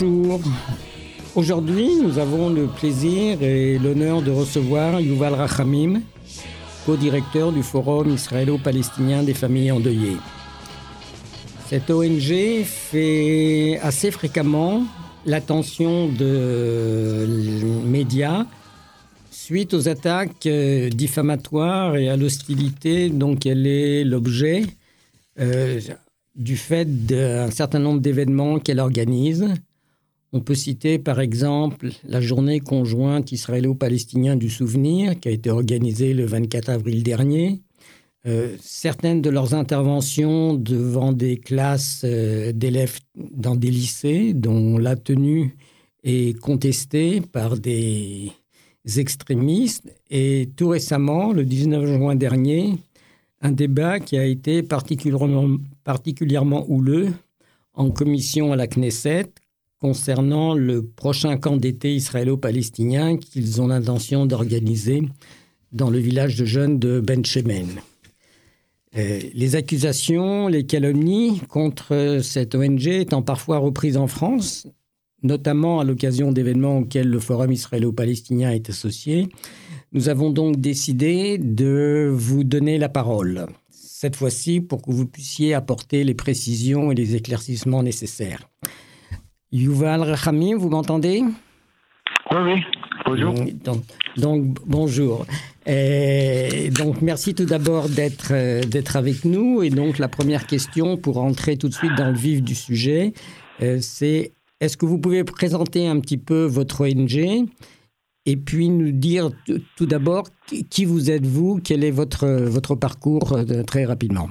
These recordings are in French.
Bonjour. Aujourd'hui, nous avons le plaisir et l'honneur de recevoir Yuval Rachamim, co-directeur du Forum israélo-palestinien des familles endeuillées. Cette ONG fait assez fréquemment l'attention de médias suite aux attaques diffamatoires et à l'hostilité dont elle est l'objet du fait d'un certain nombre d'événements qu'elle organise. On peut citer par exemple la journée conjointe israélo-palestinien du souvenir qui a été organisée le 24 avril dernier. Certaines de leurs interventions devant des classes d'élèves dans des lycées dont la tenue est contestée par des extrémistes. Et tout récemment, le 19 juin dernier, un débat qui a été particulièrement houleux en commission à la Knesset concernant le prochain camp d'été israélo-palestinien qu'ils ont l'intention d'organiser dans le village de jeunes de Ben Shemen. Les accusations, les calomnies contre cette ONG étant parfois reprises en France, notamment à l'occasion d'événements auxquels le Forum israélo-palestinien est associé, nous avons donc décidé de vous donner la parole, cette fois-ci pour que vous puissiez apporter les précisions et les éclaircissements nécessaires. Yuval Rachamim, vous m'entendez ? Oui, bonjour. Donc bonjour. Donc merci tout d'abord d'être avec nous. Et donc la première question, pour entrer tout de suite dans le vif du sujet, c'est est-ce que vous pouvez présenter un petit peu votre ONG et puis nous dire tout d'abord qui vous êtes-vous, quel est votre parcours très rapidement.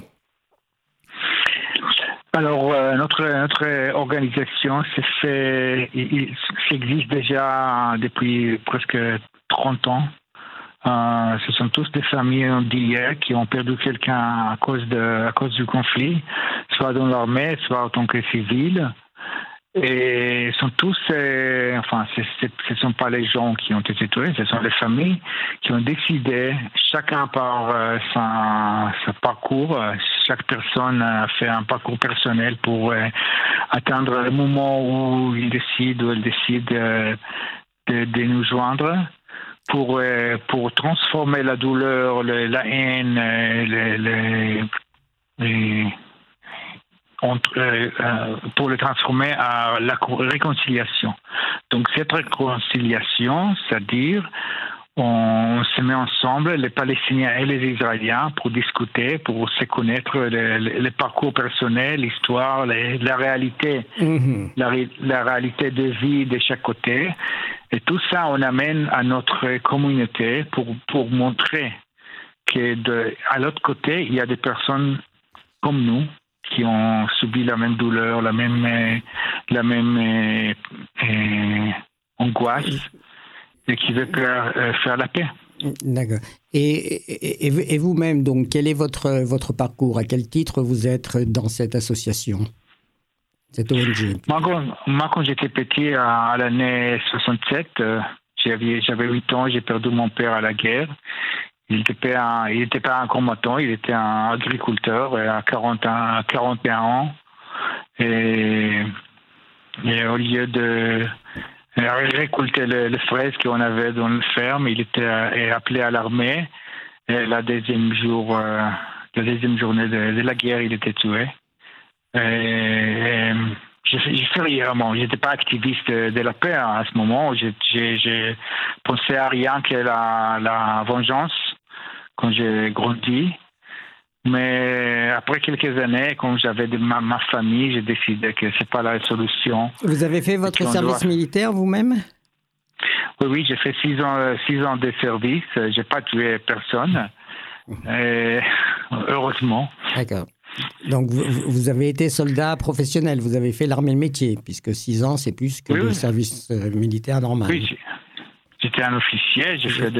Alors, notre organisation existe déjà depuis presque 30 ans. Ce sont tous des familles endeuillées qui ont perdu quelqu'un à cause du conflit, soit dans l'armée, soit en tant que civil. Et sont tous, ce sont pas les gens qui ont été tués, ce sont les familles qui ont décidé, chacun par son parcours, chaque personne a fait un parcours personnel pour atteindre le moment où il décide ou elle décide de nous joindre pour transformer la douleur, la haine, pour le transformer à la réconciliation. Donc cette réconciliation, c'est-à-dire on se met ensemble, les Palestiniens et les Israéliens, pour discuter, pour se connaître le parcours personnel, l'histoire, la réalité, la réalité de vie de chaque côté. Et tout ça, on amène à notre communauté pour montrer que à l'autre côté, il y a des personnes comme nous qui ont subi la même douleur, la même angoisse, et qui veulent faire la paix. D'accord. Et vous-même, donc, quel est votre parcours ? À quel titre vous êtes dans cette association, cette ONG ? Moi, quand j'étais petit, à l'année 67, j'avais 8 ans, j'ai perdu mon père à la guerre. Il n'était pas un combattant, il était un agriculteur à 41 ans. Et au lieu de récolter les fraises qu'on avait dans la ferme, il était appelé à l'armée. Et la deuxième journée de la guerre, il était tué. Et j'ai fait rien. Je n'étais pas activiste de la paix à ce moment. J'ai pensé à rien que la vengeance quand j'ai grandi. Mais après quelques années, quand j'avais ma famille, j'ai décidé que c'est pas la solution. Vous avez fait votre service militaire vous-même ? Oui, j'ai fait 6 ans de service. J'ai pas tué personne. Heureusement. D'accord. Donc vous avez été soldat professionnel, vous avez fait l'armée de métier, puisque 6 ans c'est plus que le service militaire normal. Oui, j'étais un officier, j'ai fait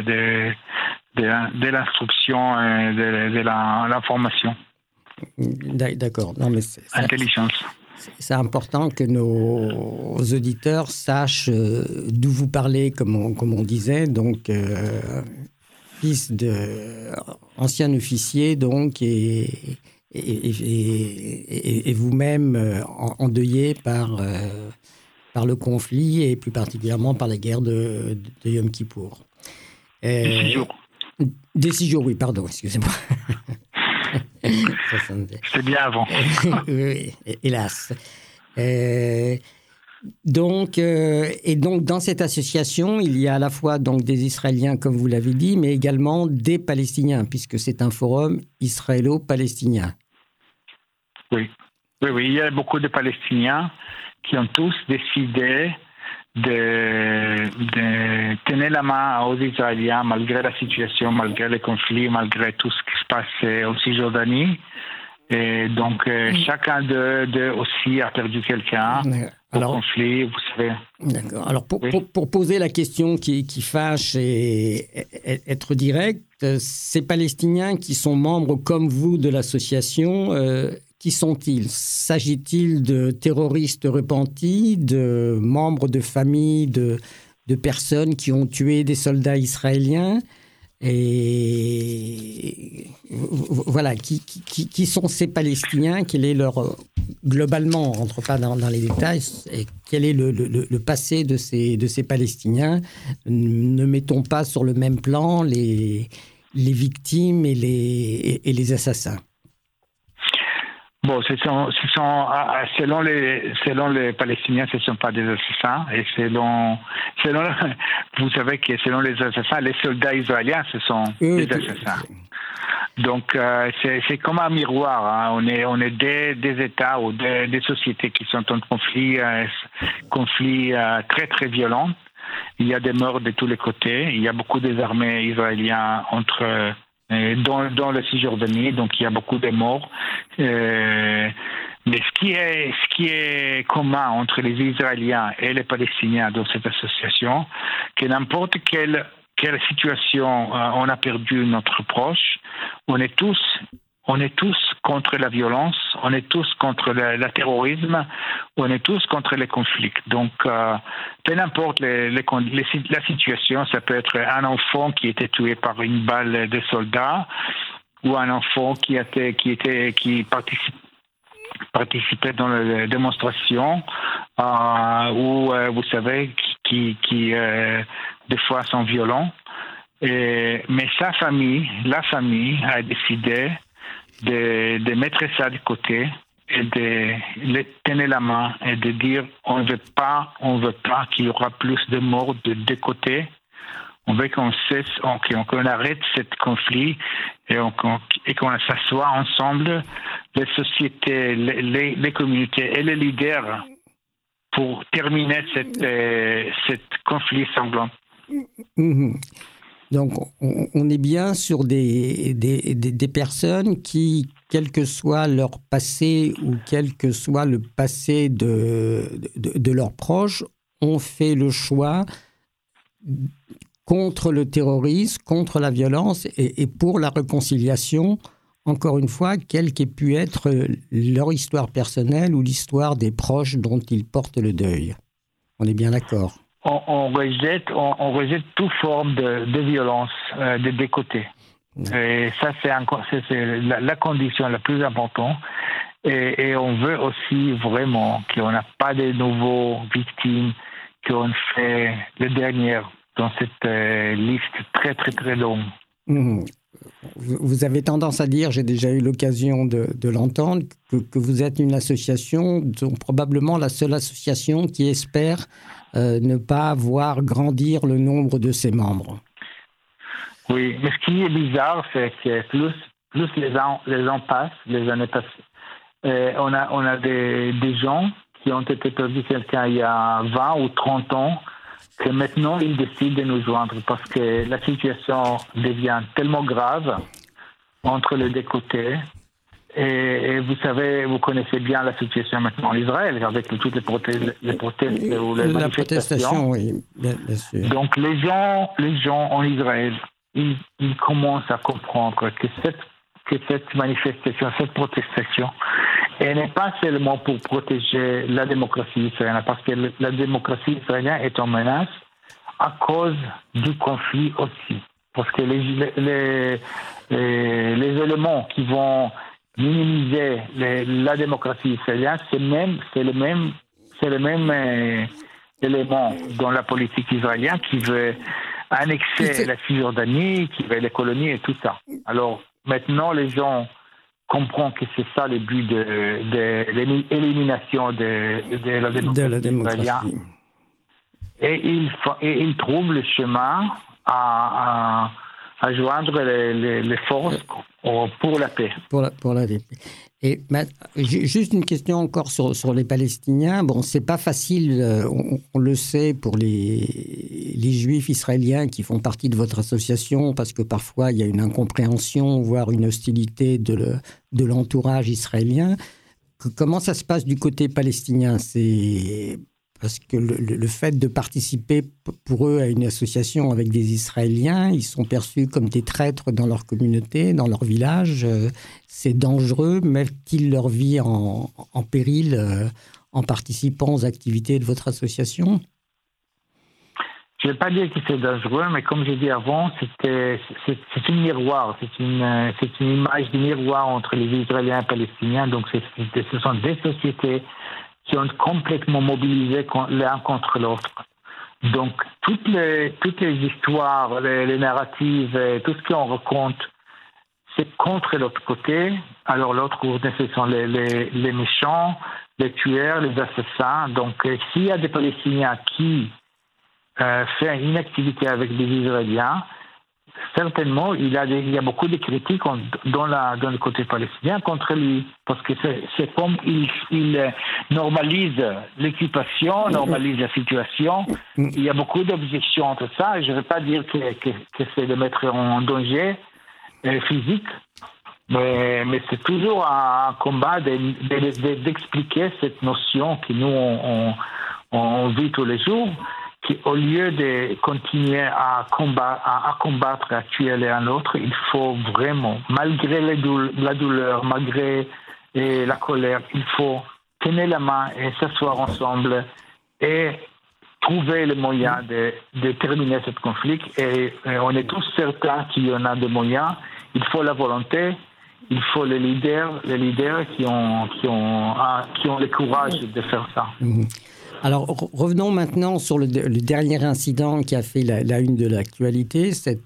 de l'instruction et de l'information. D'accord. Non, mais intelligence. C'est important que nos auditeurs sachent d'où vous parlez, comme on disait. Donc, fils d'ancien officier, donc, et vous-même endeuillé par par le conflit et plus particulièrement par la guerre de Yom Kippour. Des 6 jours. Des 6 jours, oui, pardon, excusez-moi. C'est bien avant. Oui, hélas. Donc, dans cette association, il y a à la fois donc, des Israéliens, comme vous l'avez dit, mais également des Palestiniens, puisque c'est un forum israélo-palestinien. Oui, il y a beaucoup de Palestiniens qui ont tous décidé de tenir la main aux Israéliens malgré la situation, malgré les conflits, malgré tout ce qui se passe en Cisjordanie. Et donc, chacun d'eux aussi a perdu quelqu'un au conflit, vous savez. D'accord. Alors, pour poser la question qui fâche et être direct, ces Palestiniens qui sont membres comme vous de l'association, qui sont-ils? S'agit-il de terroristes repentis, de membres de familles, de personnes qui ont tué des soldats israéliens? Et voilà, qui sont ces Palestiniens? Quel est leur... Globalement, on ne rentre pas dans les détails, et quel est le passé de ces Palestiniens? Ne mettons pas sur le même plan les victimes et les assassins. Bon, selon les Palestiniens, ce ne sont pas des assassins. Et vous savez que selon les assassins, les soldats israéliens, ce sont des assassins. Donc, c'est comme un miroir. Hein. On est des États ou des sociétés qui sont en conflit très, très violent. Il y a des morts de tous les côtés. Il y a beaucoup des armées israéliennes dans le Cisjordanie, donc il y a beaucoup de morts. Mais ce qui est commun entre les Israéliens et les Palestiniens dans cette association, que n'importe quelle situation on a perdu notre proche, on est tous contre la violence, on est tous contre le terrorisme, on est tous contre les conflits. Donc, peu importe la situation, ça peut être un enfant qui était tué par une balle de soldat, ou un enfant qui participait dans la démonstration, ou vous savez, qui des fois sont violents. Mais la famille a décidé de mettre ça de côté et de les tenir la main et de dire on ne veut pas qu'il y aura plus de morts de deux côtés. On veut qu'on cesse, qu'on arrête ce conflit et qu'on s'assoie ensemble, les sociétés, les communautés et les leaders pour terminer cette conflit sanglant. Mmh. Donc, on est bien sur des personnes qui, quel que soit leur passé ou quel que soit le passé de leurs proches, ont fait le choix contre le terrorisme, contre la violence et pour la réconciliation, encore une fois, quelle qu'ait pu être leur histoire personnelle ou l'histoire des proches dont ils portent le deuil. On est bien d'accord. On rejette toute forme de violence des deux côtés. Et ça, c'est la condition la plus importante. Et on veut aussi vraiment qu'on n'a pas de nouveaux victimes, qu'on fait les dernières dans cette liste très, très, très longue. Mmh. Vous avez tendance à dire, j'ai déjà eu l'occasion de l'entendre, que vous êtes une association, dont probablement la seule association qui espère ne pas voir grandir le nombre de ses membres. Oui, mais ce qui est bizarre, c'est que plus les ans passent, les années passent, on a des gens qui ont été perdus quelqu'un il y a 20 ou 30 ans, que maintenant ils décident de nous joindre parce que la situation devient tellement grave entre les deux côtés. Et vous savez, vous connaissez bien la situation maintenant en Israël avec toutes les protestes ou les la protestation, oui, bien sûr. Donc les gens en Israël, ils commencent à comprendre que cette manifestation, cette protestation, elle n'est pas seulement pour protéger la démocratie israélienne, parce que la démocratie israélienne est en menace à cause du conflit aussi. Parce que les éléments qui vont minimiser la démocratie israélienne, c'est le même élément dans la politique israélienne qui veut annexer la Cisjordanie, qui veut les colonies et tout ça. Alors maintenant, les gens comprennent que c'est ça le but de l'élimination de la démocratie israélienne. Et ils trouvent le chemin à joindre les forces pour la paix. Pour la paix. Et juste une question encore sur les Palestiniens. Bon, c'est pas facile, on le sait, pour les Juifs israéliens qui font partie de votre association, parce que parfois il y a une incompréhension, voire une hostilité de l'entourage israélien. Comment ça se passe du côté palestinien ? C'est parce que le fait de participer pour eux à une association avec des Israéliens, ils sont perçus comme des traîtres dans leur communauté, dans leur village. C'est dangereux, mettent-ils leur vie en péril en participant aux activités de votre association ? Je ne vais pas dire que c'est dangereux, mais comme j'ai dit avant, c'est un miroir, c'est une image de miroir entre les Israéliens et les Palestiniens. Donc ce sont des sociétés qui ont complètement mobilisé l'un contre l'autre. Donc, toutes les histoires, les narratives, tout ce qu'on raconte, c'est contre l'autre côté. Alors, l'autre côté, ce sont les méchants, les tueurs, les assassins. Donc, s'il y a des Palestiniens qui font une activité avec des Israéliens, certainement, il y a beaucoup de critiques dans le côté palestinien contre lui, parce que c'est comme il normalise l'occupation, normalise la situation. Il y a beaucoup d'objections entre ça. Je ne veux pas dire que c'est de mettre en danger physique, mais c'est toujours un combat d'expliquer cette notion que nous on vit tous les jours. Au lieu de continuer à combattre, à tuer l'un l'autre, il faut vraiment, malgré la douleur, malgré la colère, il faut tenir la main et s'asseoir ensemble et trouver le moyen de terminer ce conflit. Et on est tous certains qu'il y en a des moyens. Il faut la volonté, il faut les leaders qui ont le courage de faire ça. Alors, revenons maintenant sur le dernier incident qui a fait la une de l'actualité, cette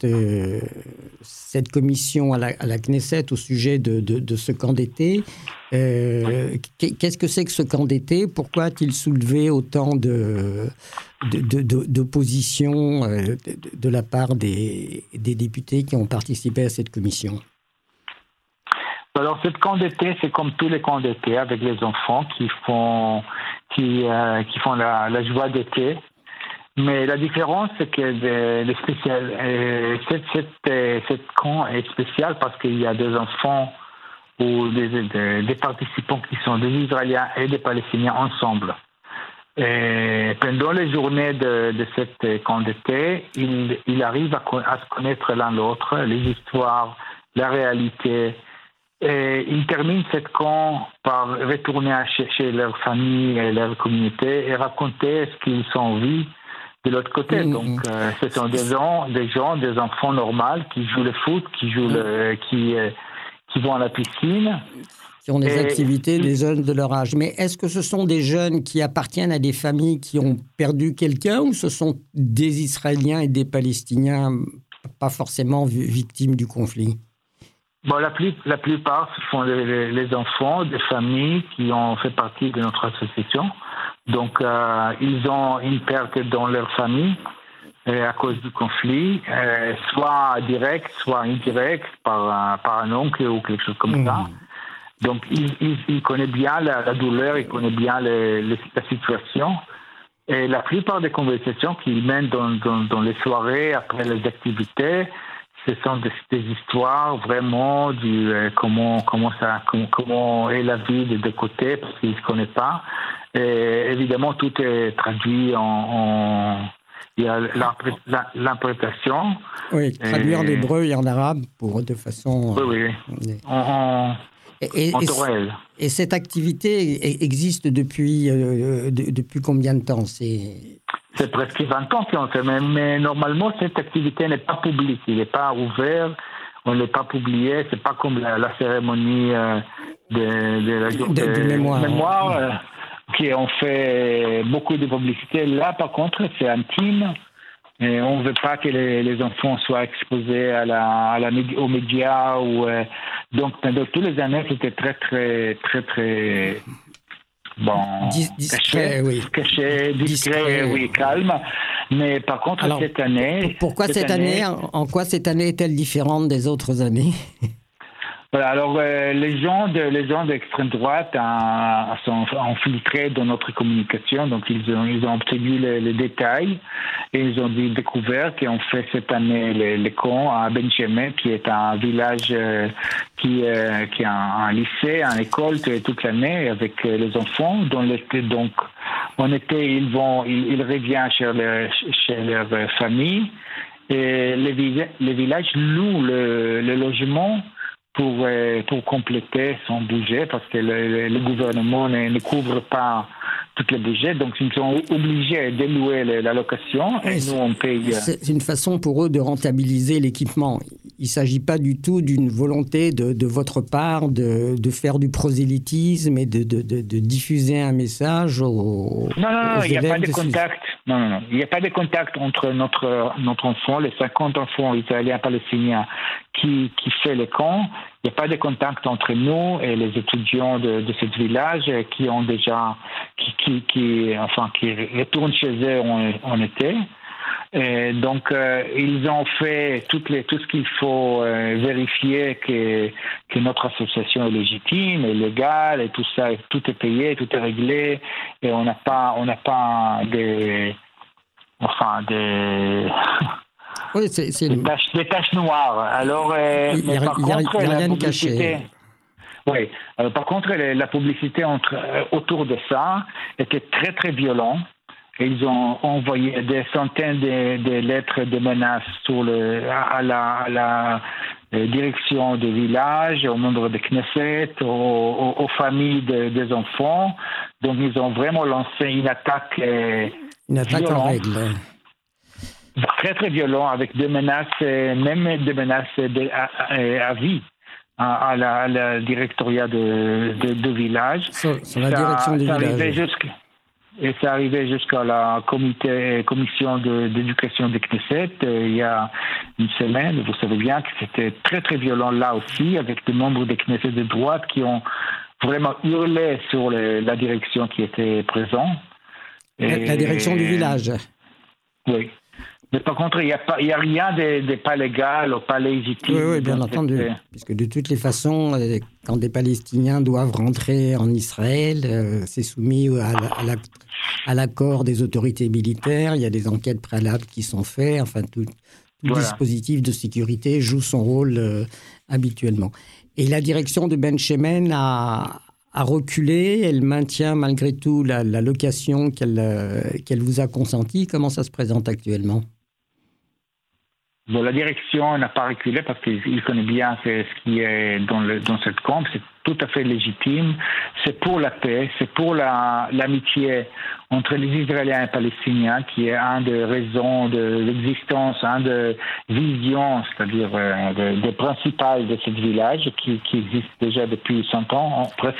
commission à la Knesset au sujet de ce camp d'été. Qu'est-ce que c'est que ce camp d'été ? Pourquoi a-t-il soulevé autant d'opposition de la part des députés qui ont participé à cette commission ? Alors, ce camp d'été, c'est comme tous les camps d'été, avec les enfants qui font la joie d'été. Mais la différence, c'est que cette camp est spécial parce qu'il y a des enfants ou des participants qui sont des Israéliens et des Palestiniens ensemble. Et pendant les journées de cette camp d'été, ils arrivent à se connaître l'un l'autre, les histoires, la réalité. Et ils terminent cette camp par retourner chez leur famille et leur communauté et raconter ce qu'ils ont vu de l'autre côté. Donc, ce sont des enfants normaux qui jouent le foot, qui vont à la piscine. Qui ont des activités des jeunes de leur âge. Mais est-ce que ce sont des jeunes qui appartiennent à des familles qui ont perdu quelqu'un ou ce sont des Israéliens et des Palestiniens pas forcément victimes du conflit ? Bon, la plupart, ce sont les enfants des familles qui ont fait partie de notre association. Donc, ils ont une perte dans leur famille à cause du conflit, soit direct, soit indirect, par un oncle ou quelque chose comme ça. Donc, ils connaissent bien la douleur, ils connaissent bien la situation. Et la plupart des conversations qu'ils mènent dans les soirées, après les activités, ce sont des histoires vraiment du comment est la vie des deux côtés, parce qu'ils ne se connaissent pas. Et évidemment, tout est traduit il y a l'interprétation. Oui, traduit en hébreu et en arabe de façon... Oui. En temps réel. Et cette activité existe depuis combien de temps ? C'est presque 20 ans qu'on fait, mais normalement, cette activité n'est pas publique. Il n'est pas ouvert, on ne l'a pas publié. Ce n'est pas comme la cérémonie de mémoire. qui ont fait beaucoup de publicité. Là, par contre, c'est intime. Et on ne veut pas que les enfants soient exposés aux médias. Donc, pendant toutes les années, c'était très, très, très, très... Bon, discret, caché, discret, oui, calme. Mais par contre, alors, cette année... Pourquoi cette année, en quoi cette année est-elle différente des autres années? Voilà, alors les gens d'extrême droite sont infiltrés dans notre communication, donc ils ont obtenu les détails et ils ont découvert qu'on fait cette année les camps à Ben Shemen, qui est un village qui a un lycée, une école toute l'année avec les enfants. Donc en été ils reviennent chez leur famille et les villages louent le logement pour compléter son budget, parce que le gouvernement ne couvre pas toutes les budgets, donc ils sont obligés de louer la location et nous on paye. C'est une façon pour eux de rentabiliser l'équipement. Il ne s'agit pas du tout d'une volonté de votre part de faire du prosélytisme et de diffuser un message aux Non, il n'y a pas de contact. Non, il n'y a pas de contact entre notre enfant, les 50 enfants israéliens palestiniens qui fait les camps. Il n'y a pas de contact entre nous et les étudiants de ce village qui ont déjà qui retournent chez eux en été. Et donc ils ont fait tout ce qu'il faut vérifier que notre association est légitime, est légale et tout ça, tout est payé, tout est réglé et on n'a pas des oui, c'est des taches noires. Alors, il n'y a rien de caché. Oui. Par contre, la publicité autour de ça était très, très violente. Ils ont envoyé des centaines de lettres de menaces à la direction des villages, aux membres de Knesset, aux familles des enfants. Donc, ils ont vraiment lancé une attaque en règle. Très, très violent, avec des menaces, même des menaces à vie à la directoriat de village. Sur la direction du village. Et ça arrivait jusqu'à la commission d'éducation de Knesset il y a une semaine. Vous savez bien que c'était très, très violent là aussi, avec des membres de Knesset de droite qui ont vraiment hurlé sur la direction qui était présente. La direction du village. Oui. Mais par contre, il n'y a rien de pas légal ou pas légitime. Oui, bien entendu. Puisque de toutes les façons, quand des Palestiniens doivent rentrer en Israël, c'est soumis à l'accord des autorités militaires. Il y a des enquêtes préalables qui sont faites. Enfin, tout dispositif de sécurité joue son rôle habituellement. Et la direction de Ben Shemen a reculé. Elle maintient malgré tout la location qu'elle vous a consentie. Comment ça se présente actuellement ? Bon, la direction n'a pas reculé parce qu'il connaît bien ce qui est dans cette camp. C'est tout à fait légitime. C'est pour la paix, c'est pour l'amitié entre les Israéliens et les Palestiniens qui est une des raisons de l'existence, une des visions, c'est-à-dire des principales de ce village qui existe déjà depuis 100 ans, presque.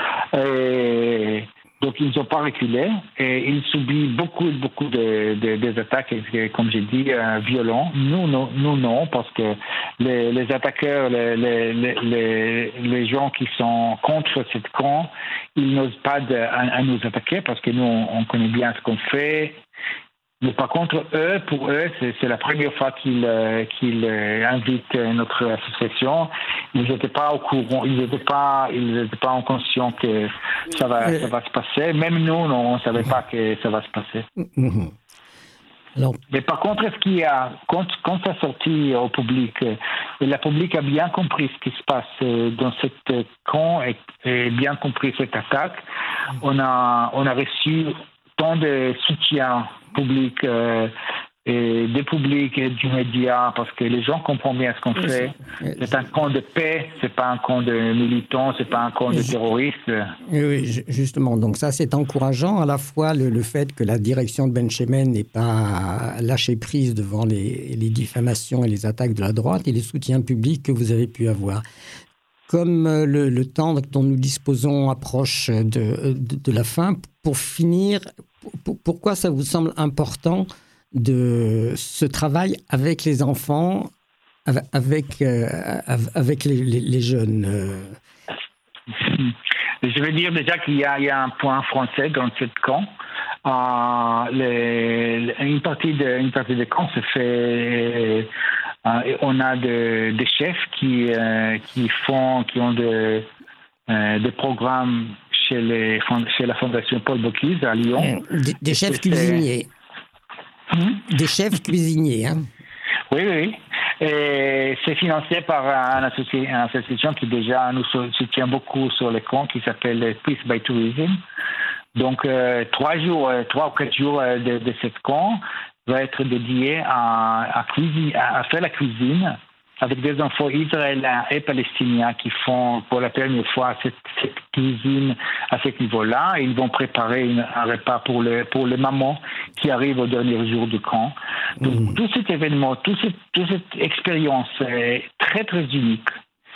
Donc, ils n'ont pas reculé et ils subissent beaucoup des attaques, comme j'ai dit, violentes. Nous, non, parce que les attaqueurs, les gens qui sont contre cette camp, ils n'osent pas à nous attaquer parce que nous, on connaît bien ce qu'on fait. Mais par contre, pour eux, c'est la première fois qu'ils invitent notre association. Ils n'étaient pas au courant, ils n'étaient pas en conscience que ça va se passer. Même nous, on ne savait pas que ça va se passer. Alors... Mais par contre, quand ça sorti au public, le public a bien compris ce qui se passe dans cette camp et bien compris cette attaque. On a reçu tant de soutien public et des publics et du média, parce que les gens comprennent bien ce qu'on fait. C'est un camp de paix, c'est pas un camp de militants, c'est pas un camp de terroristes. Oui, justement. Donc ça, c'est encourageant, à la fois le fait que la direction de Ben Shemen n'ait pas lâché prise devant les diffamations et les attaques de la droite et les soutiens publics que vous avez pu avoir. Comme le temps dont nous disposons approche de la fin, pour finir, pourquoi ça vous semble important de ce travail avec les enfants, avec les jeunes Je veux dire déjà qu'il y a un point français dans ce camp. Une partie de camp se fait. On a des chefs qui ont des programmes chez la Fondation Paul Bocuse à Lyon. Des chefs cuisiniers. Des chefs cuisiniers, hein. Oui. Et c'est financé par une association qui déjà nous soutient beaucoup sur le camp, qui s'appelle Peace by Tourism. Donc 3 ou 4 jours de ce camp va être dédié à faire la cuisine avec des enfants israéliens et palestiniens qui font pour la première fois cette cuisine à ce niveau-là. Ils vont préparer un repas pour les mamans qui arrivent au dernier jour du camp. Donc, tout cet événement, toute cette expérience est très, très unique.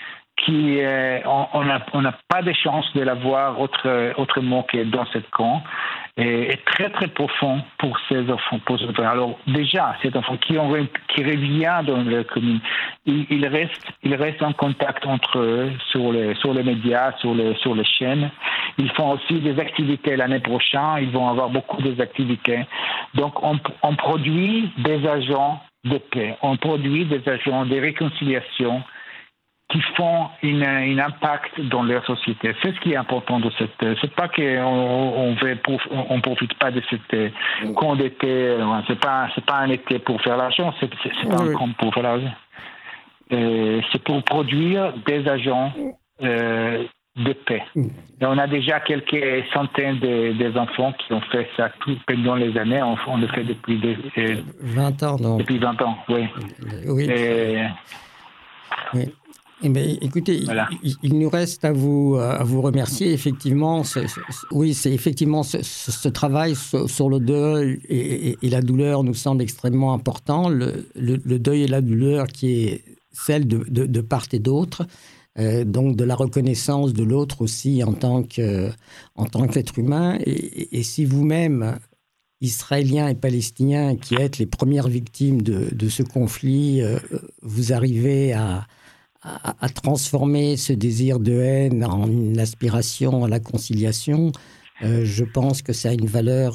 On n'a pas de chance de la voir autrement que dans ce camp, et très très profond pour ces enfants. Alors déjà, ces enfants qui revient dans leur commune, ils restent en contact entre eux sur les médias, sur les chaînes. Ils font aussi des activités l'année prochaine. Ils vont avoir beaucoup d'activités. Donc on produit des agents de paix, on produit des agents de réconciliation qui font un impact dans leur société. C'est ce qui est important de c'est pas on profite pas de cette camp d'été. C'est pas un été pour faire l'argent. C'est pas un camp pour faire l'argent. C'est pour produire des agents de paix. Et on a déjà quelques centaines des enfants qui ont fait ça pendant les années. On le fait depuis 20 ans, donc. Depuis 20 ans, oui. Oui. Oui. Eh bien, écoutez, voilà. Il nous reste à vous remercier. Effectivement, c'est effectivement ce travail sur le deuil et la douleur nous semble extrêmement important. Le deuil et la douleur qui est celle de part et d'autre, donc de la reconnaissance de l'autre aussi en tant qu'être humain. Et si vous-même, Israéliens et Palestiniens, qui êtes les premières victimes de ce conflit, vous arrivez à transformer ce désir de haine en une aspiration à la conciliation, je pense que ça a une valeur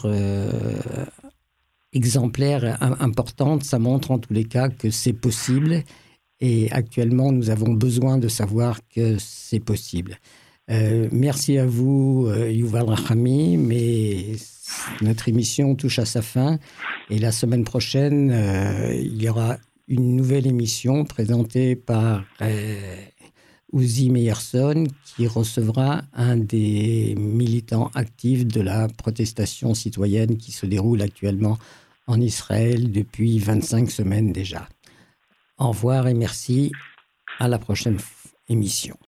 exemplaire, importante. Ça montre en tous les cas que c'est possible. Et actuellement, nous avons besoin de savoir que c'est possible. Merci à vous, Yuval Rachamim. Mais notre émission touche à sa fin. Et la semaine prochaine, il y aura une nouvelle émission présentée par Uzi Meyerson, qui recevra un des militants actifs de la protestation citoyenne qui se déroule actuellement en Israël depuis 25 semaines déjà. Au revoir et merci. À la prochaine émission.